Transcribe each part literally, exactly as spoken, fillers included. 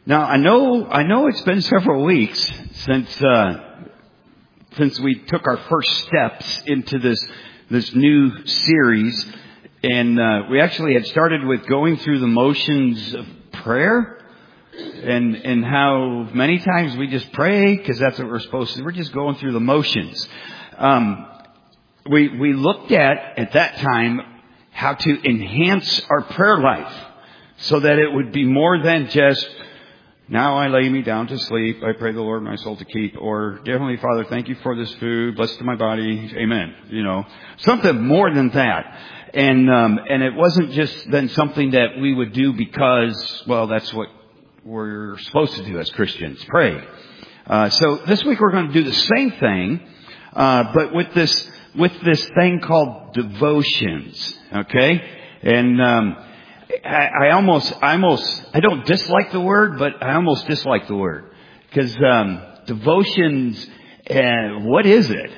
Now, I know, I know it's been several weeks since, uh, since we took our first steps into this, this new series. And, uh, we actually had started with going through the motions of prayer and, and how many times we just pray because that's what we're supposed to do. We're just going through the motions. Um, we, we looked at, at that time, how to enhance our prayer life so that it would be more than just, now I lay me down to sleep. I pray the Lord my soul to keep. Or, dear Heavenly Father, thank you for this food. Blessed to my body. Amen. You know, something more than that. And, um, and it wasn't just then something that we would do because, well, that's what we're supposed to do as Christians. Pray. Uh, so this week we're going to do the same thing, uh, but with this, with this thing called devotions. Okay. And, um, I, I almost, I almost, I don't dislike the word, but I almost dislike the word. Because, um, devotions, uh, what is it?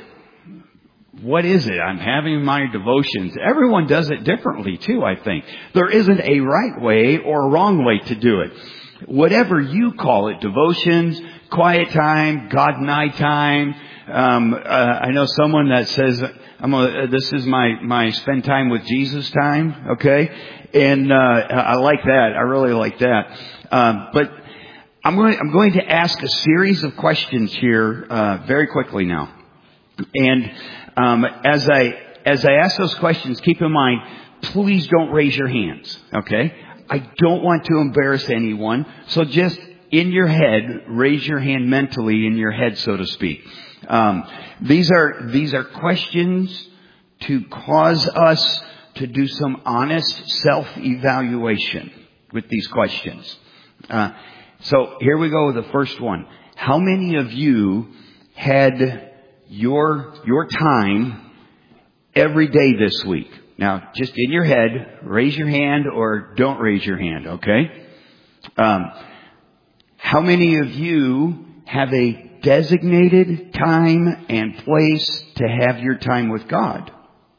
What is it? I'm having my devotions. Everyone does it differently too, I think. There isn't a right way or a wrong way to do it. Whatever you call it, devotions, quiet time, God and I time. Um, uh, I know someone that says, I'm a, this is my, my spend time with Jesus time. Okay. And, uh, I like that. I really like that. Um, but I'm going, I'm going to ask a series of questions here, uh, very quickly now. And, um, as I, as I ask those questions, keep in mind, please don't raise your hands. Okay. I don't want to embarrass anyone. So just in your head, raise your hand mentally in your head, so to speak. Um, these are, these are questions to cause us to do some honest self-evaluation with these questions. Uh, so here we go with the first one. How many of you had your, your time every day this week? Now, just in your head, raise your hand or don't raise your hand, okay? Um, how many of you have a designated time and place to have your time with God?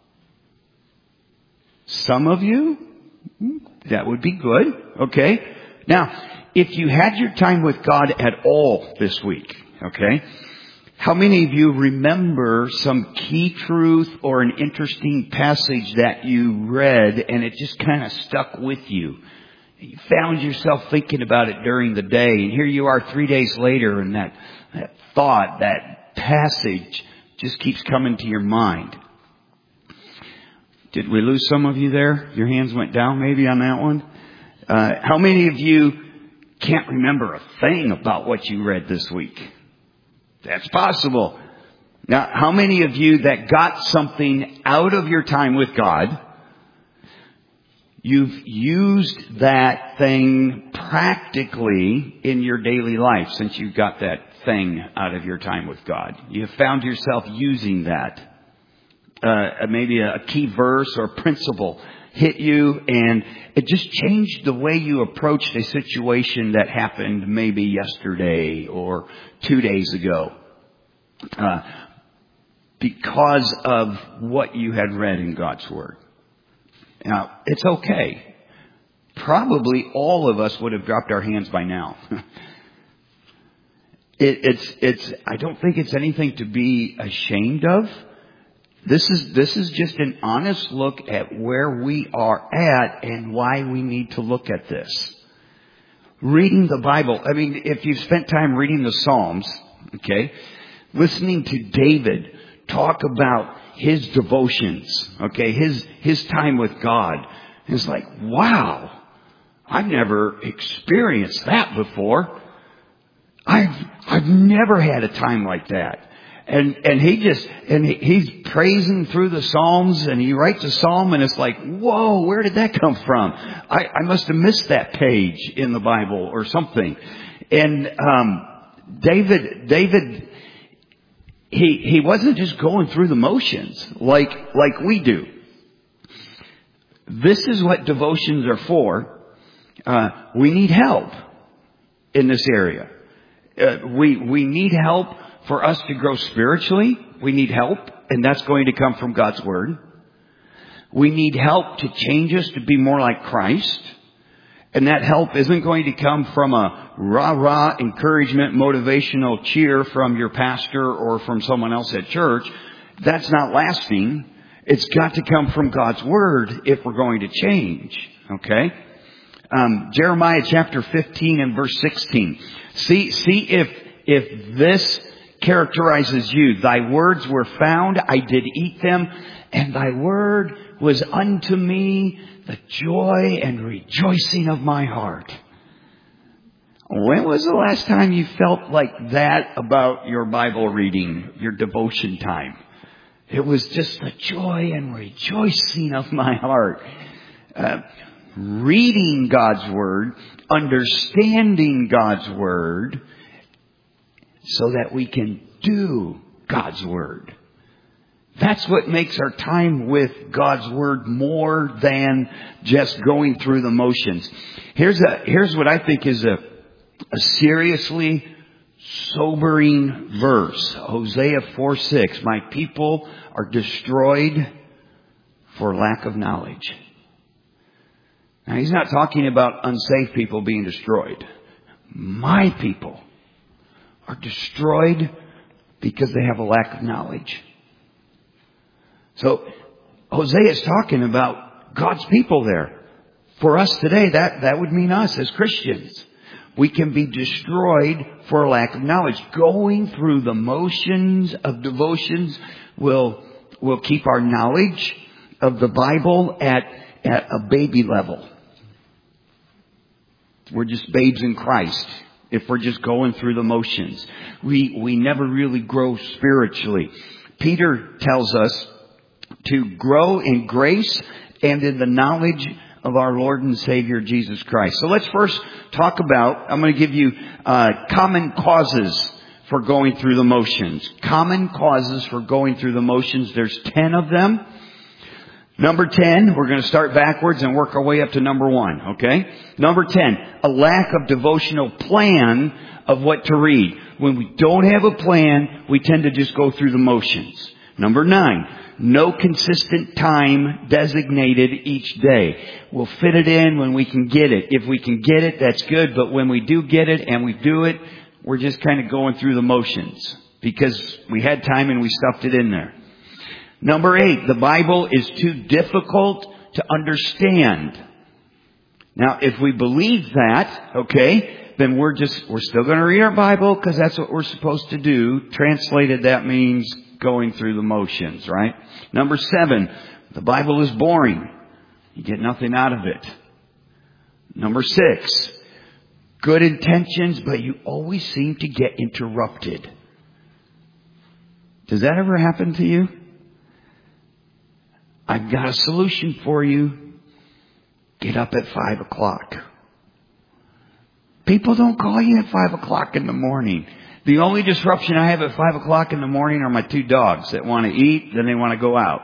Some of you, that would be good, okay? Now, if you had your time with God at all this week, okay, how many of you remember some key truth or an interesting passage that you read and it just kind of stuck with you? You found yourself thinking about it during the day, and here you are three days later and that, that thought, that passage just keeps coming to your mind. Did we lose some of you there? Your hands went down maybe on that one. Uh, how many of you can't remember a thing about what you read this week? That's possible. Now, how many of you that got something out of your time with God, you've used that thing practically in your daily life since you got that thing out of your time with God? You have found yourself using that. Uh, maybe a key verse or principle hit you and it just changed the way you approached a situation that happened maybe yesterday or two days ago. Uh, because of what you had read in God's Word. Now, it's okay. Probably all of us would have dropped our hands by now. it, it's, it's, I don't think it's anything to be ashamed of. This is, this is just an honest look at where we are at and why we need to look at this. Reading the Bible. I mean, if you've spent time reading the Psalms, okay, listening to David talk about his devotions, okay, his, his time with God. It's like, wow, I've never experienced that before. I've, I've never had a time like that. And, and he just, and he, he's praising through the Psalms and he writes a Psalm and it's like, whoa, where did that come from? I, I must have missed that page in the Bible or something. And, um, David, David, he, he wasn't just going through the motions like, like we do. This is what devotions are for. Uh, we need help in this area. Uh, we, we need help for us to grow spiritually. We need help, and that's going to come from God's Word. We need help to change us to be more like Christ. And that help isn't going to come from a rah-rah encouragement, motivational cheer from your pastor or from someone else at church. That's not lasting. It's got to come from God's Word if we're going to change. Okay? Um, Jeremiah chapter fifteen and verse sixteen. See, see if, if this characterizes you. Thy words were found, I did eat them, and thy word was unto me the joy and rejoicing of my heart. When was the last time you felt like that about your Bible reading, your devotion time? It was just the joy and rejoicing of my heart. Uh, reading God's Word, understanding God's Word, so that we can do God's Word. That's what makes our time with God's Word more than just going through the motions. Here's a, here's what I think is a, a seriously sobering verse. Hosea four six. My people are destroyed for lack of knowledge. Now, he's not talking about unsaved people being destroyed. My people are destroyed because they have a lack of knowledge. So, Hosea is talking about God's people there. For us today, that, that would mean us as Christians. We can be destroyed for a lack of knowledge. Going through the motions of devotions will, will keep our knowledge of the Bible at, at a baby level. We're just babes in Christ if we're just going through the motions. We, we never really grow spiritually. Peter tells us to grow in grace and in the knowledge of our Lord and Savior Jesus Christ. So let's first talk about, I'm going to give you uh, common causes for going through the motions. Common causes for going through the motions. There's ten of them. Number ten, we're going to start backwards and work our way up to number one, okay? Number ten, a lack of devotional plan of what to read. When we don't have a plan, we tend to just go through the motions. Number nine, no consistent time designated each day. We'll fit it in when we can get it. If we can get it, that's good. But when we do get it and we do it, we're just kind of going through the motions because we had time and we stuffed it in there. Number eight, the Bible is too difficult to understand. Now, if we believe that, okay, then we're just, we're still going to read our Bible because that's what we're supposed to do. Translated, that means going through the motions, right? Number seven, the Bible is boring. You get nothing out of it. Number six, good intentions, but you always seem to get interrupted. Does that ever happen to you? I've got a solution for you. Get up at five o'clock. People don't call you at five o'clock in the morning. The only disruption I have at five o'clock in the morning are my two dogs that want to eat, then they want to go out.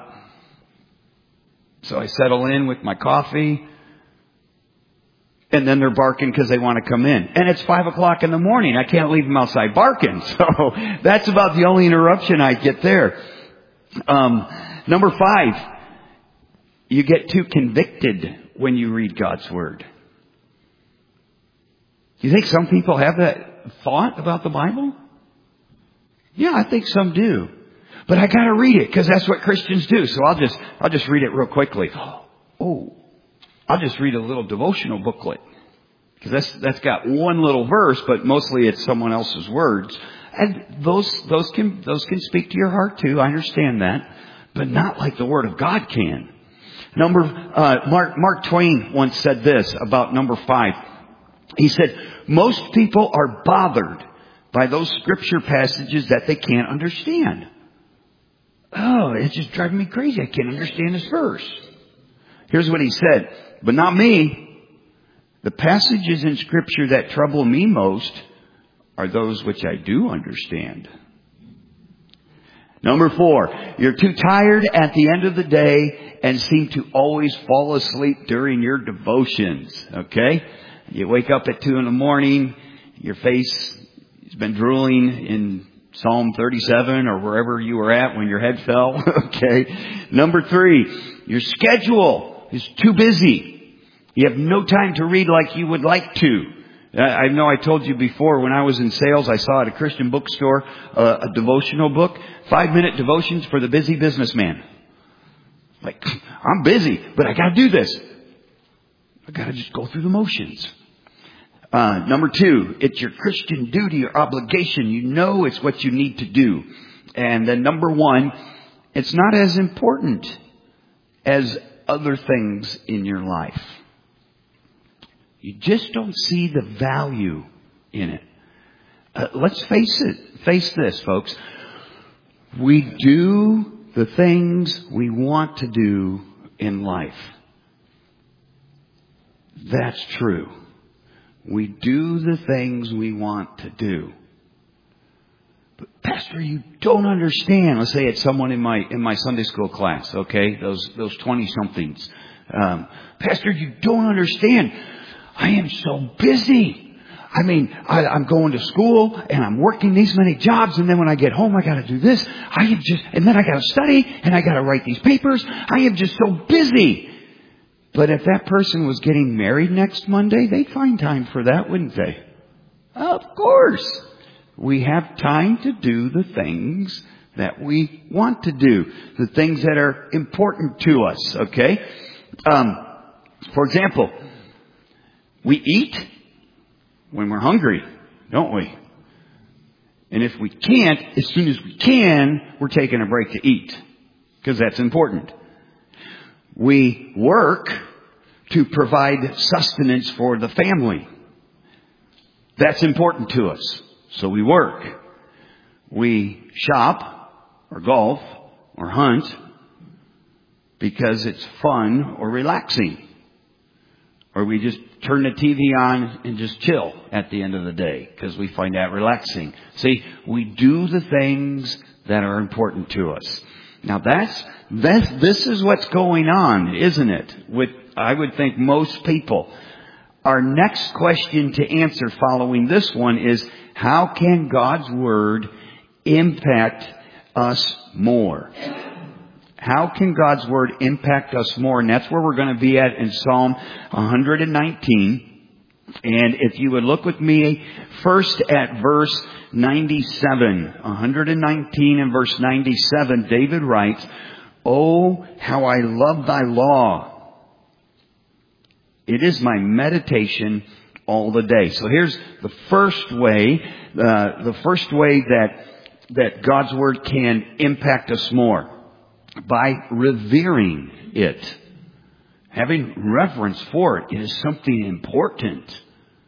So I settle in with my coffee, and then they're barking because they want to come in. And it's five o'clock in the morning. I can't leave them outside barking. So that's about the only interruption I get there. Um, number five. You get too convicted when you read God's Word. Do you think some people have that thought about the Bible? Yeah, I think some do. But I gotta read it because that's what Christians do. So I'll just, I'll just read it real quickly. Oh, I'll just read a little devotional booklet. Because that's, that's got one little verse, but mostly it's someone else's words. And those, those can, those can speak to your heart too. I understand that. But not like the Word of God can. Number, uh, Mark, Mark Twain once said this about number five. He said, most people are bothered by those scripture passages that they can't understand. Oh, it's just driving me crazy. I can't understand this verse. Here's what he said. But not me. The passages in scripture that trouble me most are those which I do understand. Number four, you're too tired at the end of the day and seem to always fall asleep during your devotions. Okay? You wake up at two in the morning, your face has been drooling in Psalm thirty-seven or wherever you were at when your head fell. Okay? Number three, your schedule is too busy You have no time to read like you would like to. I know I told you before, when I was in sales, I saw at a Christian bookstore uh, a devotional book, five-minute devotions for the busy businessman. Like, I'm busy, but I got to do this. I got to just go through the motions. Uh, number two, it's your Christian duty or obligation. You know it's what you need to do. And then number one, it's not as important as other things in your life. You just don't see the value in it. Uh, let's face it. Face this, folks. We do the things we want to do in life. That's true. We do the things we want to do. But Pastor, you don't understand. Let's say it's someone in my in my Sunday school class, okay? Those those twenty-somethings. Um, Pastor, you don't understand. I am so busy. I mean, I, I'm going to school and I'm working these many jobs, and then when I get home, I got to do this. I am just, and then I got to study and I got to write these papers. I am just so busy. But if that person was getting married next Monday, they'd find time for that, wouldn't they? Of course. We have time to do the things that we want to do. The things that are important to us, okay? Um, for example, we eat when we're hungry, don't we? And if we can't, as soon as we can, we're taking a break to eat. Because that's important. We work to provide sustenance for the family. That's important to us. So we work. We shop or golf or hunt because it's fun or relaxing. Or we just turn the T V on and just chill at the end of the day because we find that relaxing. See, we do the things that are important to us. Now that's, that's, this is what's going on, isn't it? With, I would think, most people. Our next question to answer following this one is, how can God's Word impact us more? How can God's Word impact us more? And that's where we're going to be at in Psalm one nineteen. And if you would look with me first at verse ninety-seven. one nineteen and verse ninety-seven, David writes, "Oh, how I love thy law. It is my meditation all the day." So here's the first way, uh, the first way that, that God's Word can impact us more. By revering it. Having reverence for it. It is something important.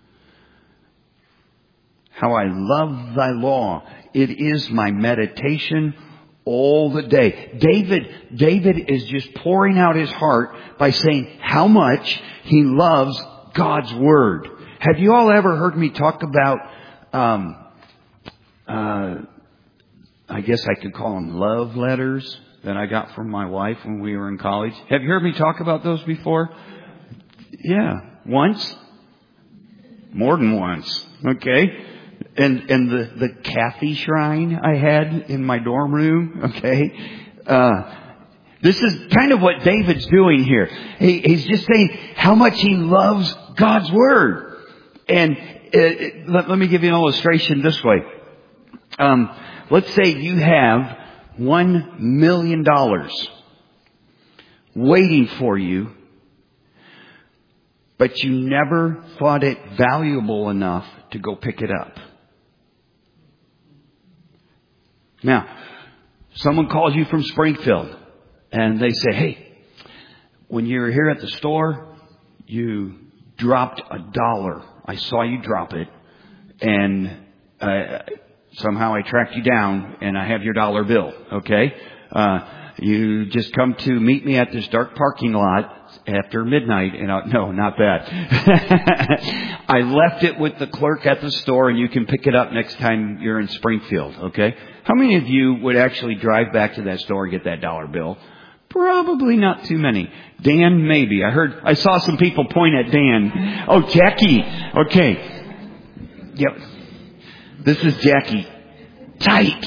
How I love thy law. It is my meditation all the day. David, David is just pouring out his heart by saying how much he loves God's Word. Have you all ever heard me talk about, um, uh, I guess I could call them love letters that I got from my wife when we were in college? Have you heard me talk about those before? Yeah. Once? More than once. Okay. And, and the, the Kathy shrine I had in my dorm room. Okay. Uh, this is kind of what David's doing here. He, he's just saying how much he loves God's Word. And uh, let, let me give you an illustration this way. Um, let's say you have One million dollars waiting for you, but you never thought it valuable enough to go pick it up. Now, someone calls you from Springfield and they say, "Hey, when you were here at the store, you dropped a dollar. I saw you drop it, and uh, somehow I tracked you down and I have your dollar bill." Okay. Uh, you just come to meet me at this dark parking lot after midnight and I, no, not that. I left it with the clerk at the store and you can pick it up next time you're in Springfield. Okay. How many of you would actually drive back to that store and get that dollar bill? Probably not too many. Dan, maybe. I heard, I saw some people point at Dan. Oh, Jackie. Okay. Yep. This is Jackie. Tight.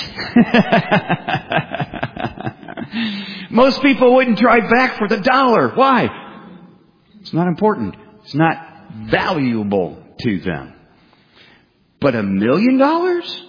Most people wouldn't drive back for the dollar. Why? It's not important. It's not valuable to them. But a million dollars?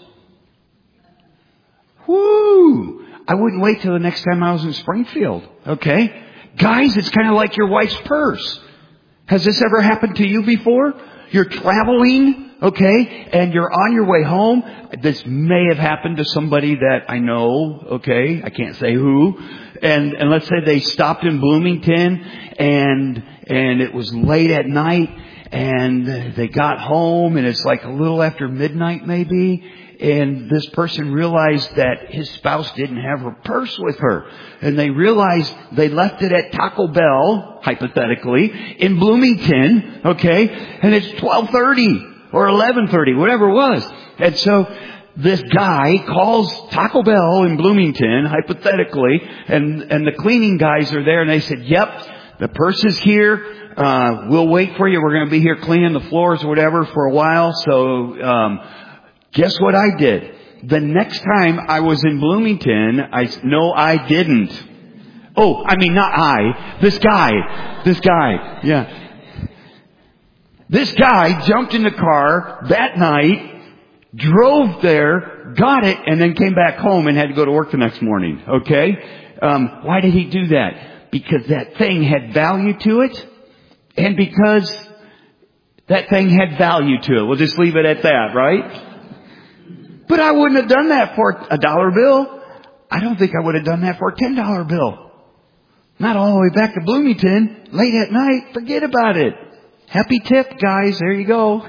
Whoo! I wouldn't wait till the next time I was in Springfield. Okay? Guys, it's kind of like your wife's purse. Has this ever happened to you before? You're traveling, okay, and you're on your way home. This may have happened to somebody that I know, okay, I can't say who. And, and let's say they stopped in Bloomington and, and it was late at night and they got home and it's like a little after midnight maybe. And this person realized that his spouse didn't have her purse with her. And they realized they left it at Taco Bell, hypothetically, in Bloomington, okay? And it's twelve thirty or eleven thirty, whatever it was. And so this guy calls Taco Bell in Bloomington, hypothetically, and, and the cleaning guys are there and they said, yep, the purse is here. Uh, we'll wait for you. We're going to be here cleaning the floors or whatever for a while. So, um, guess what I did? The next time I was in Bloomington, I, no, I didn't. Oh, I mean, not I. This guy. This guy. Yeah. This guy jumped in the car that night, drove there, got it, and then came back home and had to go to work the next morning. Okay? Um, why did he do that? Because that thing had value to it, and because that thing had value to it. We'll just leave it at that, right? But I wouldn't have done that for a dollar bill. I don't think I would have done that for a ten dollar bill. Not all the way back to Bloomington, late at night. Forget about it. Happy tip, guys. There you go.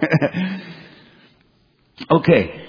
Okay.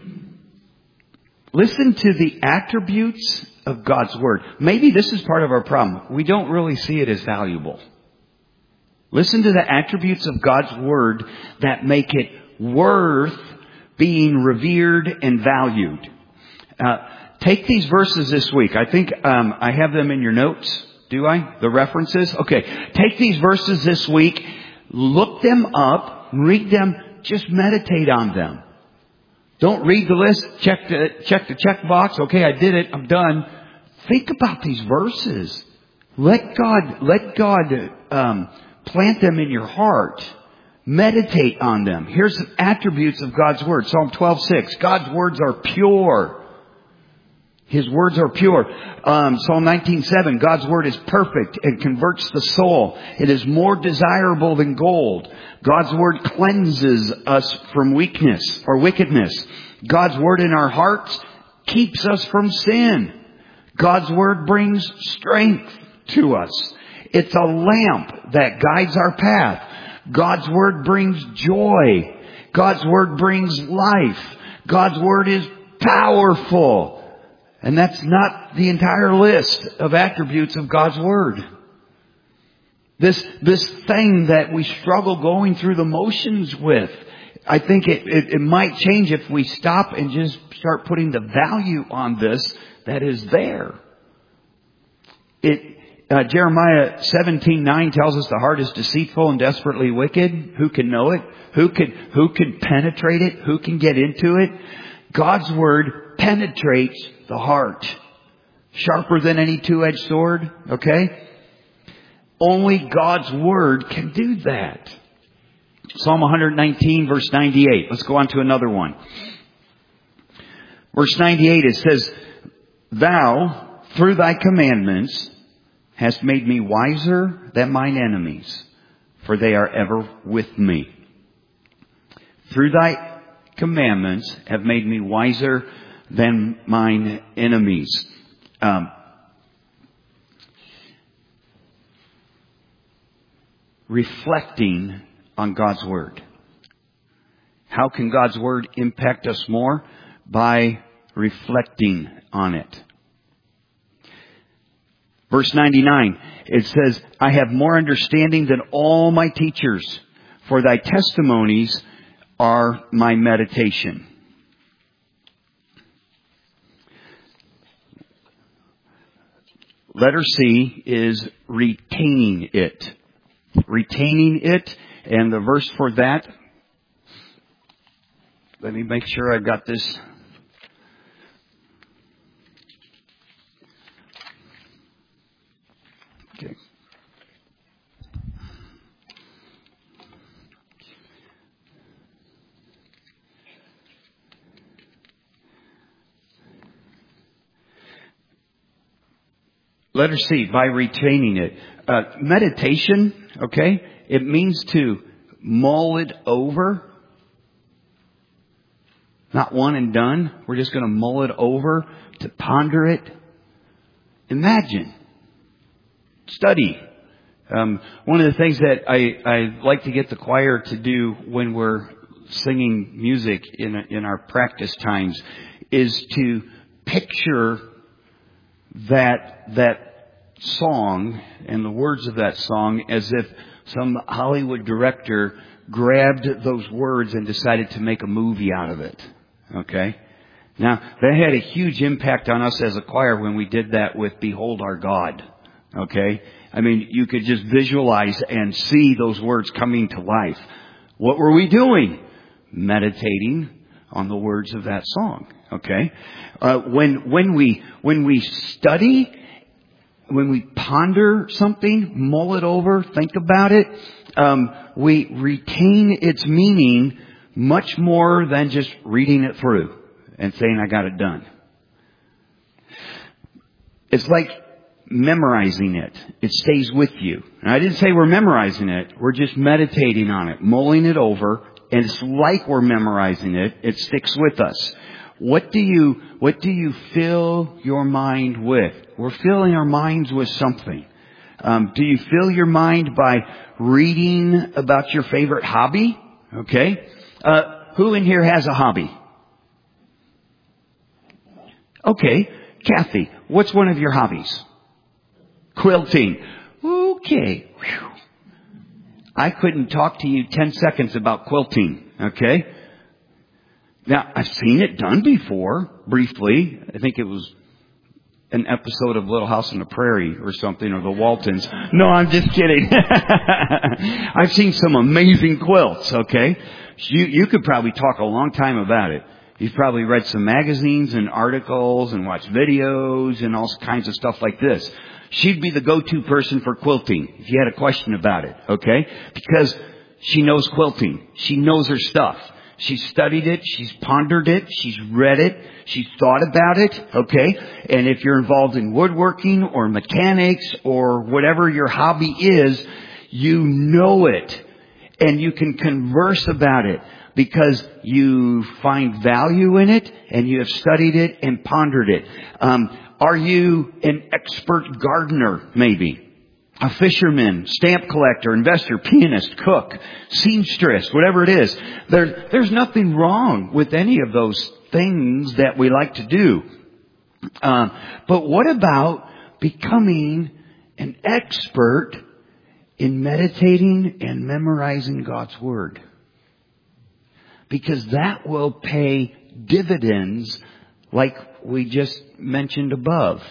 Listen to the attributes of God's Word. Maybe this is part of our problem. We don't really see it as valuable. Listen to the attributes of God's Word that make it worth being revered and valued. Uh, take these verses this week. I think um, I have them in your notes. Do I? The references? Okay. Take these verses this week. Look them up. Read them. Just meditate on them. Don't read the list. Check the, check the check box. Okay, I did it. I'm done. Think about these verses. Let God, let God um, plant them in your heart. Meditate on them. Here's the attributes of God's Word. Psalm twelve six. God's words are pure. His words are pure. Um, Psalm nineteen seven. God's Word is perfect and converts the soul. It is more desirable than gold. God's Word cleanses us from weakness or wickedness. God's Word in our hearts keeps us from sin. God's Word brings strength to us. It's a lamp that guides our path. God's Word brings joy. God's Word brings life. God's Word is powerful. And that's not the entire list of attributes of God's Word. This, this thing that we struggle going through the motions with, I think it, it, it might change if we stop and just start putting the value on this that is there. It, Uh, Jeremiah seventeen nine tells us the heart is deceitful and desperately wicked. Who can know it? Who can, who can penetrate it? Who can get into it? God's Word penetrates the heart. Sharper than any two-edged sword. Okay? Only God's Word can do that. Psalm one nineteen verse ninety-eight. Let's go on to another one. Verse ninety-eight, it says, Thou, through thy commandments, hast made me wiser than mine enemies, for they are ever with me. Through thy commandments have made me wiser than mine enemies. Um, reflecting on God's Word. How can God's Word impact us more? By reflecting on it. Verse ninety-nine, it says, I have more understanding than all my teachers, for thy testimonies are my meditation. Letter C is retaining it. Retaining it, and the verse for that, let me make sure I've got this. Okay. letter C, by retaining it. Uh, meditation, okay, it means to mull it over. Not one and done. We're just going to mull it over, to ponder it. Imagine. Study. Um, one of the things that I, I like to get the choir to do when we're singing music in in our practice times is to picture that that song and the words of that song as if some Hollywood director grabbed those words and decided to make a movie out of it. Okay? Now, that had a huge impact on us as a choir when we did that with Behold Our God. Okay? I mean, you could just visualize and see those words coming to life. What were we doing? Meditating on the words of that song. Okay? Uh, when, when we, when we study, when we ponder something, mull it over, think about it, um, we retain its meaning much more than just reading it through and saying, I got it done. It's like memorizing it. It stays with you. And I didn't say we're memorizing it. We're just meditating on it, mulling it over. And it's like we're memorizing it. It sticks with us. What do you, what do you fill your mind with? We're filling our minds with something. Um, do you fill your mind by reading about your favorite hobby? Okay. Uh, who in here has a hobby? Okay. Kathy, what's one of your hobbies? Quilting. Okay. Whew. I couldn't talk to you ten seconds about quilting. Okay. Now, I've seen it done before, briefly. I think it was an episode of Little House on the Prairie or something, or the Waltons. No, I'm just kidding. I've seen some amazing quilts, okay? You, you could probably talk a long time about it. You've probably read some magazines and articles and watched videos and all kinds of stuff like this. She'd be the go-to person for quilting if you had a question about it, okay? Because she knows quilting. She knows her stuff. She's studied it. She's pondered it. She's read it. She's thought about it. Okay. And if you're involved in woodworking or mechanics or whatever your hobby is, you know it. And you can converse about it because you find value in it and you have studied it and pondered it. Um, are you an expert gardener, maybe? A fisherman, stamp collector, investor, pianist, cook, seamstress, whatever it is. There, there's nothing wrong with any of those things that we like to do. Um, but what about becoming an expert in meditating and memorizing God's Word? Because that will pay dividends like we just mentioned above.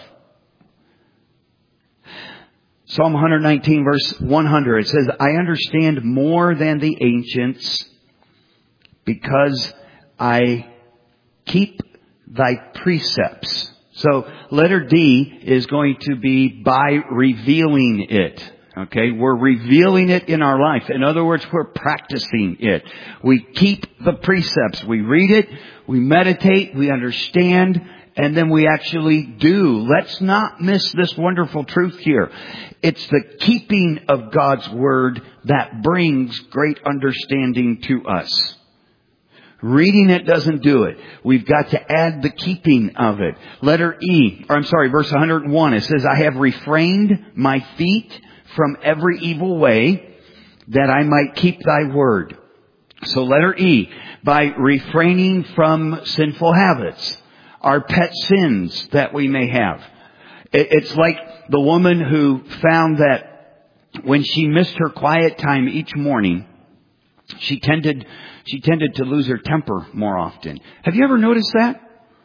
Psalm one nineteen verse one hundred, it says, I understand more than the ancients because I keep thy precepts. So letter D is going to be by revealing it. Okay, we're revealing it in our life. In other words, we're practicing it. We keep the precepts. We read it, we meditate, we understand, and then we actually do. Let's not miss this wonderful truth here. It's the keeping of God's Word that brings great understanding to us. Reading it doesn't do it. We've got to add the keeping of it. Letter E, or I'm sorry, verse one hundred one, it says, I have refrained my feet from every evil way that I might keep thy word. So letter E, by refraining from sinful habits, our pet sins that we may have. It's like the woman who found that when she missed her quiet time each morning, she tended, she tended to lose her temper more often. Have you ever noticed that?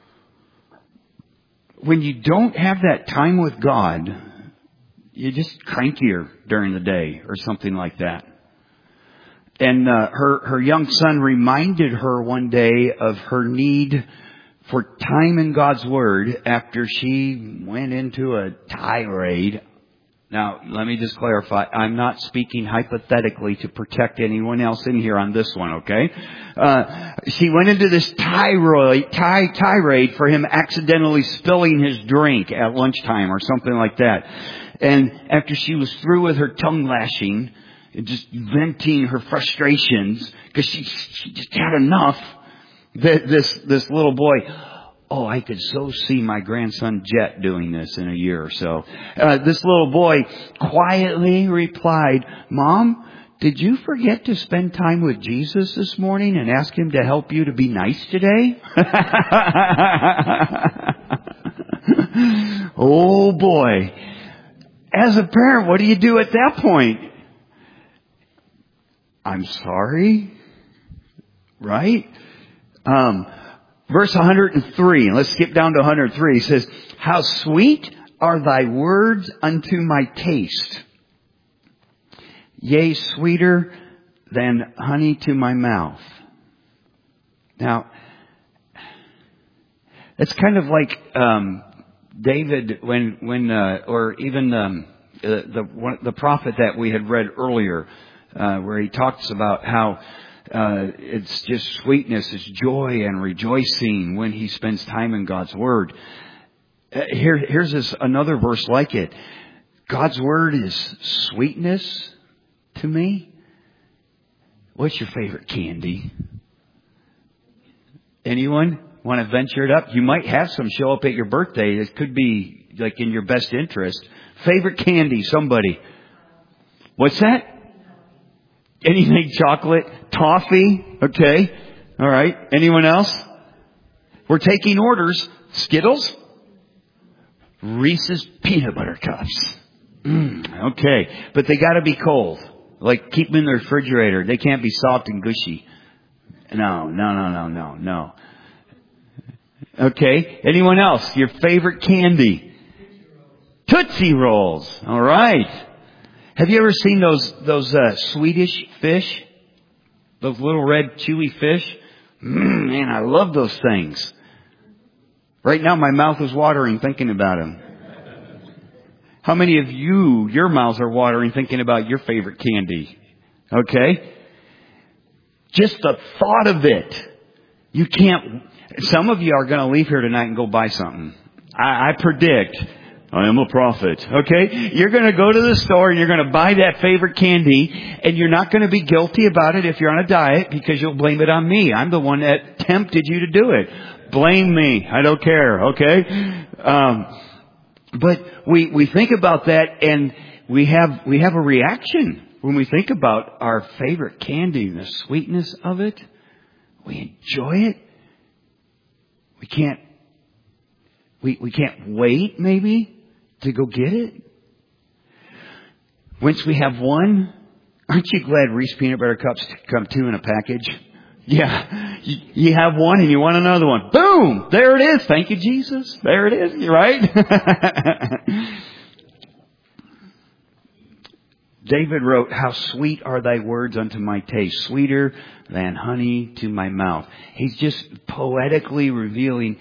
When you don't have that time with God, you're just crankier during the day or something like that. And uh, her, her young son reminded her one day of her need for time in God's Word after she went into a tirade Now, let me just clarify. I'm not speaking hypothetically to protect anyone else in here on this one, okay? Uh, she went into this tirade, ty, tirade for him accidentally spilling his drink at lunchtime or something like that. And after she was through with her tongue lashing, just venting her frustrations, because she, she just had enough, this, this little boy, oh, I could so see my grandson Jet doing this in a year or so. Uh, this little boy quietly replied, Mom, did you forget to spend time with Jesus this morning and ask Him to help you to be nice today? Oh boy. As a parent, what do you do at that point? I'm sorry? Right? Um, Verse one hundred three, and let's skip down to one hundred three. It says, how sweet are thy words unto my taste, yea, sweeter than honey to my mouth. Now, it's kind of like um, David when, when, uh, or even um, the the, one, the prophet that we had read earlier, uh, where he talks about how Uh, it's just sweetness, it's joy and rejoicing when he spends time in God's Word. Uh, here, here's this, another verse like it. God's Word is sweetness to me. What's your favorite candy? Anyone want to venture it up? You might have some show up at your birthday. It could be like in your best interest. Favorite candy, somebody. What's that? Anything chocolate? Toffee? Okay. All right. Anyone else? We're taking orders. Skittles? Reese's Peanut Butter Cups. Mm, okay. But they gotta be cold. Like, keep them in the refrigerator. They can't be soft and gushy. No, no, no, no, no, no. Okay. Anyone else? Your favorite candy? Tootsie Rolls. All right. Have you ever seen those those uh, Swedish fish? Those little red chewy fish? Mm, man, I love those things. Right now my mouth is watering thinking about them. How many of you, your mouths are watering thinking about your favorite candy? Okay? Just the thought of it. You can't, some of you are going to leave here tonight and go buy something. I, I predict. I am a prophet. Okay? You're going to go to the store and you're going to buy that favorite candy, and you're not going to be guilty about it if you're on a diet, because you'll blame it on me. I'm the one that tempted you to do it. Blame me. I don't care. Okay? Um, but we, we think about that, and we have, we have a reaction when we think about our favorite candy and the sweetness of it. We enjoy it. We can't, we, we can't wait maybe to go get it. Once we have one, aren't you glad Reese Peanut Butter Cups come two in a package? Yeah. You, you have one and you want another one. Boom! There it is. Thank you, Jesus. There it is. Right? David wrote, how sweet are thy words unto my taste, sweeter than honey to my mouth. He's just poetically revealing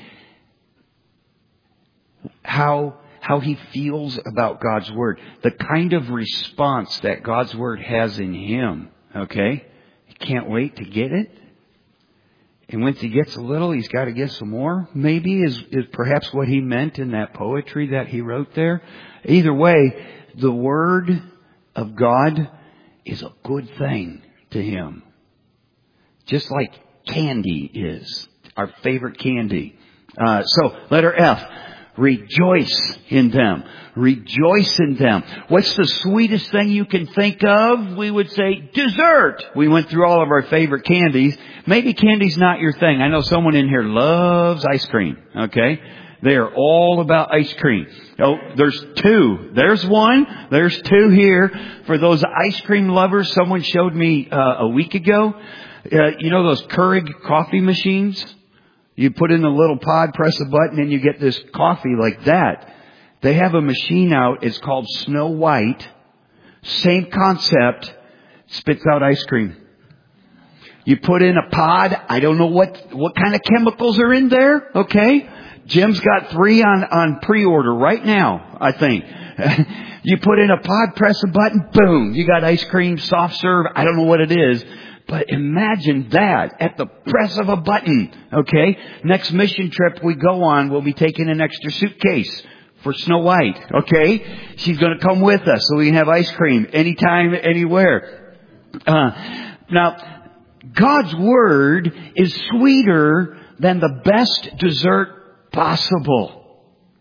how how he feels about God's Word. The kind of response that God's Word has in him. Okay? He can't wait to get it. And once he gets a little, he's got to get some more. Maybe is, is perhaps what he meant in that poetry that he wrote there. Either way, the Word of God is a good thing to him. Just like candy is. Our favorite candy. Uh, so, letter F. Rejoice in them. Rejoice in them. What's the sweetest thing you can think of? We would say dessert. We went through all of our favorite candies. Maybe candy's not your thing. I know someone in here loves ice cream. Okay? They are all about ice cream. Oh, there's two. There's one. There's two here. For those ice cream lovers, someone showed me uh, a week ago. Uh, you know those Keurig coffee machines? You put in a little pod, press a button, and you get this coffee like that. They have a machine out. It's called Snow White. Same concept. Spits out ice cream. You put in a pod. I don't know what, what kind of chemicals are in there. Okay. Jim's got three on, on pre-order right now, I think. You put in a pod, press a button, boom, you got ice cream, soft serve, I don't know what it is. But imagine that at the press of a button, okay? Next mission trip we go on, we'll be taking an extra suitcase for Snow White, okay? She's going to come with us so we can have ice cream anytime, anywhere. Uh, now, God's Word is sweeter than the best dessert possible.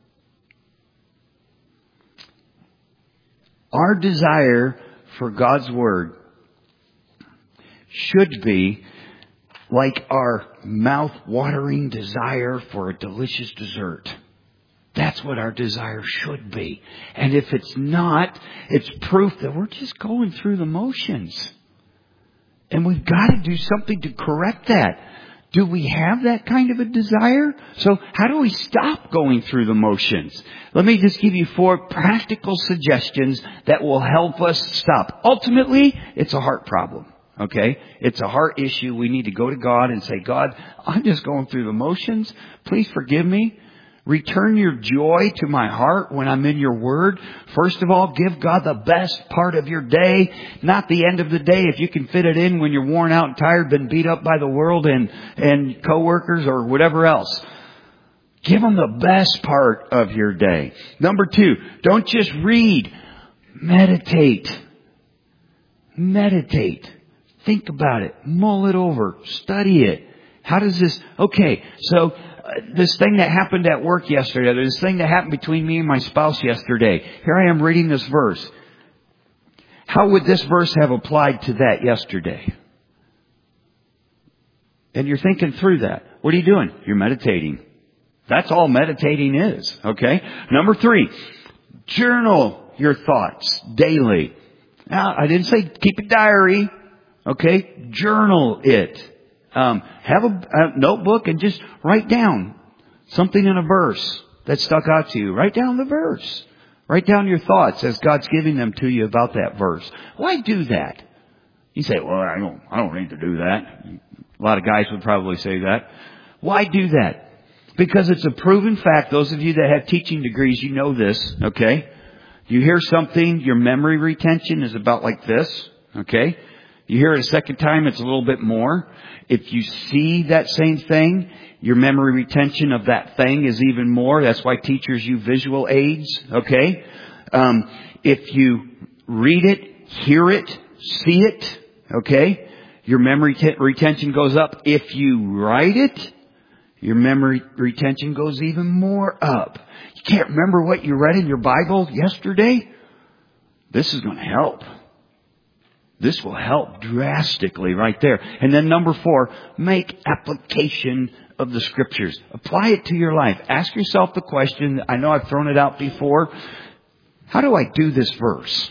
Our desire for God's Word should be like our mouth-watering desire for a delicious dessert. That's what our desire should be. And if it's not, it's proof that we're just going through the motions. And we've got to do something to correct that. Do we have that kind of a desire? So how do we stop going through the motions? Let me just give you four practical suggestions that will help us stop. Ultimately, it's a heart problem. Okay? It's a heart issue. We need to go to God and say, God, I'm just going through the motions. Please forgive me. Return your joy to my heart when I'm in your word. First of all, give God the best part of your day, not the end of the day. If you can fit it in when you're worn out and tired, been beat up by the world and, and coworkers or whatever else. Give Him the best part of your day. Number two, don't just read. Meditate. Meditate. Think about it. Mull it over. Study it. How does this... Okay, so uh, this thing that happened at work yesterday, this thing that happened between me and my spouse yesterday. Here I am reading this verse. How would this verse have applied to that yesterday? And you're thinking through that. What are you doing? You're meditating. That's all meditating is. Okay? Number three, journal your thoughts daily. Now, I didn't say keep a diary. Okay? Journal it. Um, have a, a notebook and just write down something in a verse that stuck out to you. Write down the verse. Write down your thoughts as God's giving them to you about that verse. Why do that? You say, well, I don't, I don't need to do that. A lot of guys would probably say that. Why do that? Because it's a proven fact. Those of you that have teaching degrees, you know this. Okay? You hear something, your memory retention is about like this. Okay? You hear it a second time, it's a little bit more. If you see that same thing, your memory retention of that thing is even more. That's why teachers use visual aids. Okay? Um, if you read it, hear it, see it, okay, your memory t- retention goes up. If you write it, your memory retention goes even more up. You can't remember what you read in your Bible yesterday? This is going to help. This will help drastically right there. And then number four, make application of the Scriptures. Apply it to your life. Ask yourself the question, I know I've thrown it out before, how do I do this verse?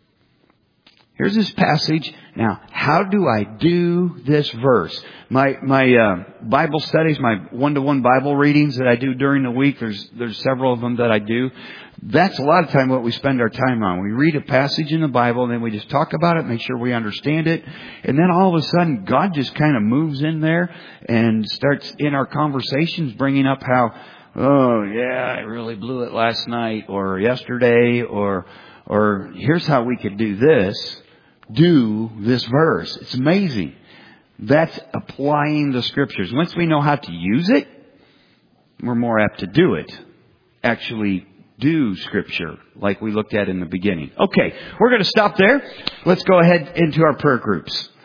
Here's this passage. Now, how do I do this verse? My my uh, Bible studies, my one-to-one Bible readings that I do during the week, there's there's several of them that I do. That's a lot of time what we spend our time on. We read a passage in the Bible, and then we just talk about it, make sure we understand it. And then all of a sudden, God just kind of moves in there and starts in our conversations bringing up how, oh, yeah, I really blew it last night or yesterday, or or here's how we could do this. Do this verse. It's amazing. That's applying the Scriptures. Once we know how to use it, we're more apt to do it. Actually do Scripture like we looked at in the beginning. Okay, we're going to stop there. Let's go ahead into our prayer groups.